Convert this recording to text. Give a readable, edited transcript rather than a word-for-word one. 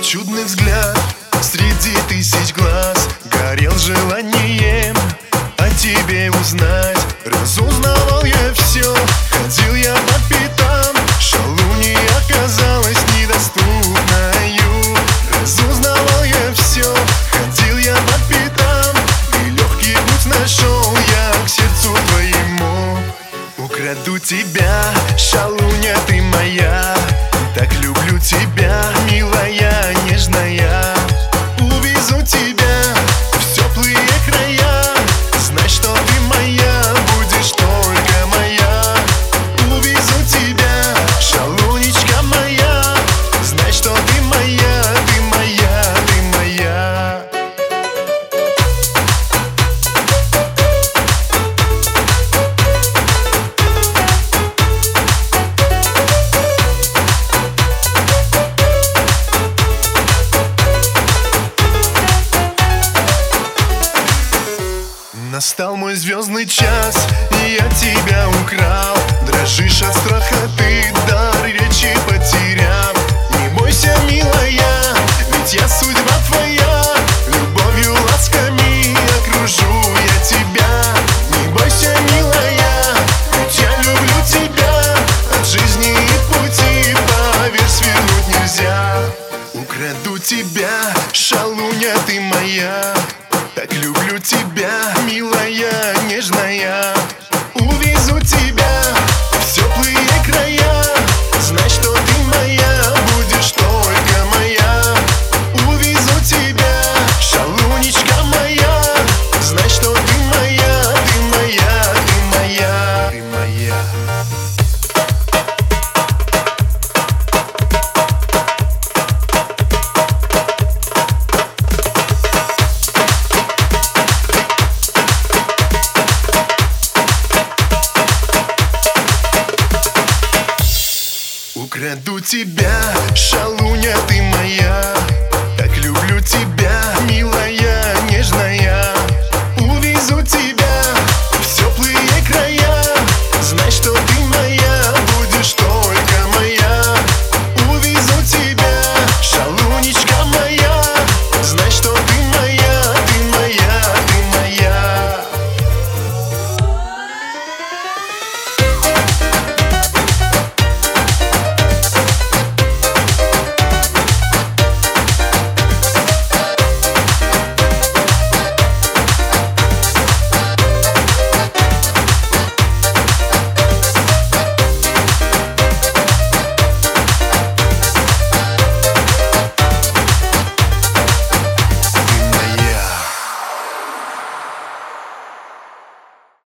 чудный взгляд среди тысяч глаз горел желанием о тебе узнать. Разузнавал я все, ходил я по пятам, шалунья оказалась недоступною. Разузнавал я все, ходил я по пятам, и легкий путь нашел я к сердцу твоему. Украду тебя, шалунья ты моя, так люблю тебя, милая, нежная. Увезу тебя в теплые края, знай, что ты моя, будешь только моя. Увезу тебя, шалунечка моя, знай, что ты моя, ты моя, ты моя. Настал мой звездный час, и я тебя украл. Дрожишь от страха, ты дар речи потерял. Не бойся, милая, ведь я судьба твоя. Любовью, ласками окружу я тебя. Не бойся, милая, ведь я люблю тебя. От жизни и пути, поверь, свернуть нельзя. Украду тебя, шалунья ты моя, так люблю тебя, милая, нежная. Увезу тебя в теплые края, знай, что ты моя, будешь только моя. Увезу тебя, шалунечка моя, знай, что ты моя, ты моя, ты моя, ты моя. Украду тебя, шалунья ты моя, так люблю тебя,